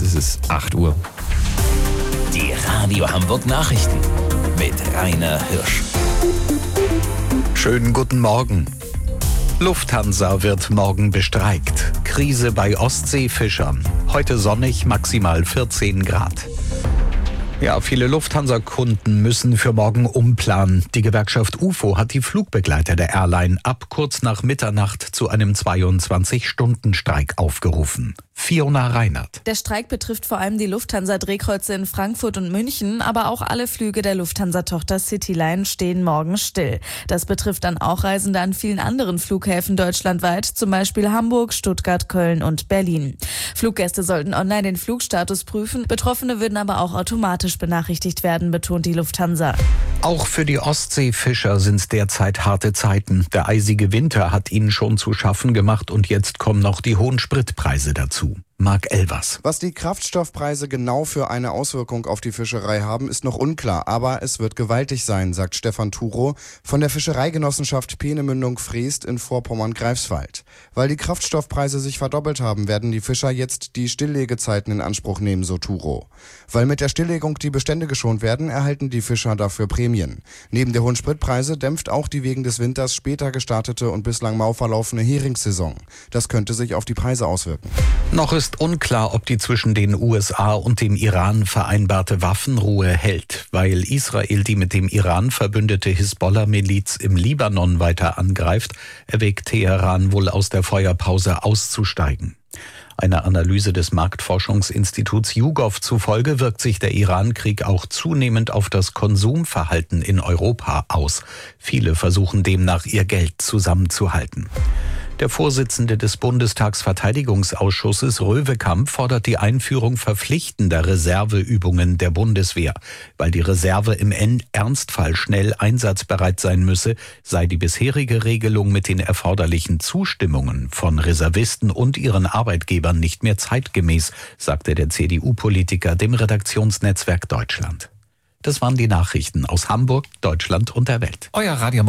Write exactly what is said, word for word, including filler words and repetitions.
Jetzt ist es acht Uhr. Die Radio Hamburg Nachrichten mit Rainer Hirsch. Schönen guten Morgen. Lufthansa wird morgen bestreikt. Krise bei Ostseefischern. Heute sonnig, maximal vierzehn Grad. Ja, viele Lufthansa-Kunden müssen für morgen umplanen. Die Gewerkschaft U F O hat die Flugbegleiter der Airline ab kurz nach Mitternacht zu einem zweiundzwanzig-Stunden-Streik aufgerufen. Fiona Reinert. Der Streik betrifft vor allem die Lufthansa-Drehkreuze in Frankfurt und München, aber auch alle Flüge der Lufthansa-Tochter Cityline stehen morgen still. Das betrifft dann auch Reisende an vielen anderen Flughäfen deutschlandweit, zum Beispiel Hamburg, Stuttgart, Köln und Berlin. Fluggäste sollten online den Flugstatus prüfen, Betroffene würden aber auch automatisch benachrichtigt werden, betont die Lufthansa. Auch für die Ostseefischer sind derzeit harte Zeiten. Der eisige Winter hat ihnen schon zu schaffen gemacht und jetzt kommen noch die hohen Spritpreise dazu. Marc Elvers. Was die Kraftstoffpreise genau für eine Auswirkung auf die Fischerei haben, ist noch unklar. Aber es wird gewaltig sein, sagt Stefan Thurow von der Fischereigenossenschaft Peenemündung-Freest in Vorpommern-Greifswald. Weil die Kraftstoffpreise sich verdoppelt haben, werden die Fischer jetzt die Stilllegezeiten in Anspruch nehmen, so Thurow. Weil mit der Stilllegung die Bestände geschont werden, erhalten die Fischer dafür Prämien. Neben der hohen Spritpreise dämpft auch die wegen des Winters später gestartete und bislang mau verlaufene Heringssaison. Das könnte sich auf die Preise auswirken. Noch ist unklar, ob die zwischen den U S A und dem Iran vereinbarte Waffenruhe hält, weil Israel die mit dem Iran verbündete Hisbollah-Miliz im Libanon weiter angreift, erwägt Teheran wohl aus der Feuerpause auszusteigen. Einer Analyse des Marktforschungsinstituts YouGov zufolge wirkt sich der Iran-Krieg auch zunehmend auf das Konsumverhalten in Europa aus. Viele versuchen demnach, ihr Geld zusammenzuhalten. Der Vorsitzende des Bundestagsverteidigungsausschusses Röwekamp fordert die Einführung verpflichtender Reserveübungen der Bundeswehr. Weil die Reserve im Ernstfall schnell einsatzbereit sein müsse, sei die bisherige Regelung mit den erforderlichen Zustimmungen von Reservisten und ihren Arbeitgebern nicht mehr zeitgemäß, sagte der C D U-Politiker dem Redaktionsnetzwerk Deutschland. Das waren die Nachrichten aus Hamburg, Deutschland und der Welt. Euer Radio